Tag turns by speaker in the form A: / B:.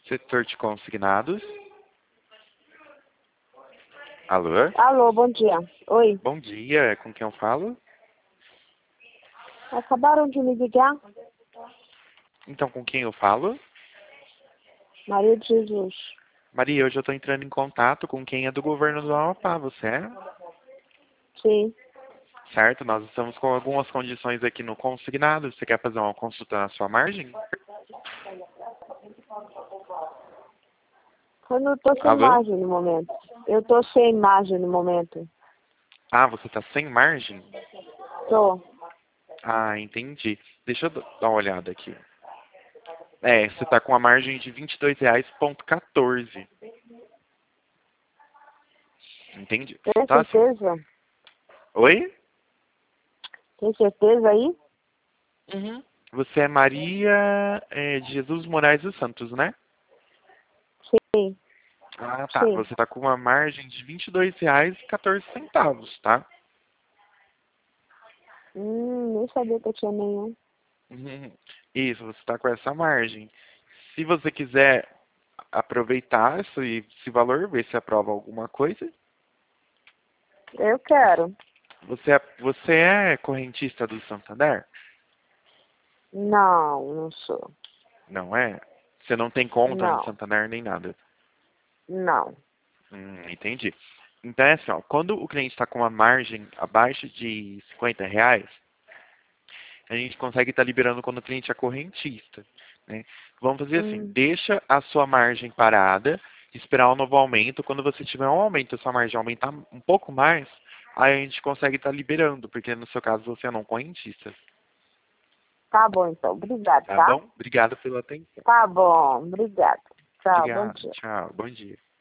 A: Setor de consignados. Alô?
B: Alô, bom dia. Oi.
A: Bom dia, com quem eu falo?
B: Acabaram de me ligar?
A: Então, com quem eu falo?
B: Maria de Jesus.
A: Maria, hoje eu estou entrando em contato com quem é do governo do Amapá, você é?
B: Sim.
A: Certo, nós estamos com algumas condições aqui no consignado. Você quer fazer uma consulta na sua margem?
B: Eu não tô sem
A: Alô?
B: margem no momento. Eu tô sem margem no momento.
A: Ah, você está sem margem?
B: Tô.
A: Ah, entendi. Deixa eu dar uma olhada aqui. É, você está com a margem de R$ 22,14. Entendi.
B: Tem
A: Então, assim...
B: certeza?
A: Oi?
B: Tem certeza aí?
A: Uhum. Você é Maria de Jesus Moraes dos Santos, né?
B: Sim.
A: Ah, tá.
B: Sim.
A: Você está com uma margem de R$ 22,14, tá?
B: Nem sabia que eu tinha nenhum.
A: Uhum. Isso, você está com essa margem. Se você quiser aproveitar esse valor, ver se aprova alguma coisa.
B: Eu quero.
A: Você é correntista do Santander?
B: Não, não sou.
A: Não é? Você não tem conta no
B: Não.
A: Santander nem nada?
B: Não.
A: Entendi. Então é assim, ó, quando o cliente está com uma margem abaixo de R$ 50, a gente consegue estar liberando quando o cliente é correntista, né? Vamos fazer assim,
B: Hum.
A: deixa a sua margem parada, esperar um novo aumento. Quando você tiver um aumento, a sua margem aumentar um pouco mais, aí a gente consegue estar liberando, porque no seu caso você é não correntista.
B: Tá bom, então. Obrigado,
A: Tá
B: tá?
A: bom? Obrigado pela atenção.
B: Tá bom. Obrigado. Tchau. Bom
A: Obrigado.
B: dia.
A: Tchau. Bom dia.